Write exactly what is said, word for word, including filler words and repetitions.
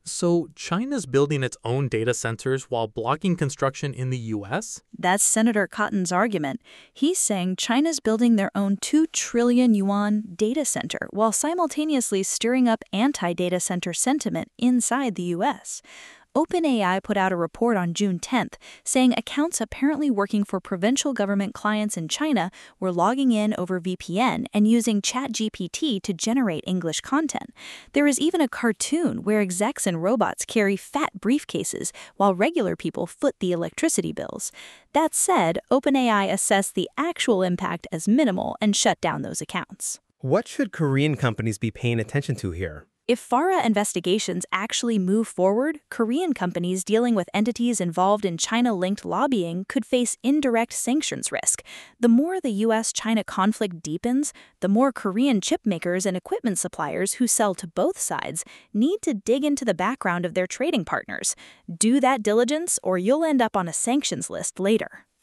So, China's building its own data centers while blocking construction in the U S? That's Senator Cotton's argument. He's saying China's building their own two trillion yuan data center while simultaneously stirring up anti data center sentiment inside the U S. OpenAI put out a report on June tenth saying accounts apparently working for provincial government clients in China were logging in over V P N and using ChatGPT to generate English content. There is even a cartoon where execs and robots carry fat briefcases while regular people foot the electricity bills. That said, OpenAI assessed the actual impact as minimal and shut down those accounts. What should Korean companies be paying attention to here? If FARA investigations actually move forward, Korean companies dealing with entities involved in China-linked lobbying could face indirect sanctions risk. The more the U S China conflict deepens, the more Korean chip makers and equipment suppliers who sell to both sides need to dig into the background of their trading partners. Do that diligence, or you'll end up on a sanctions list later.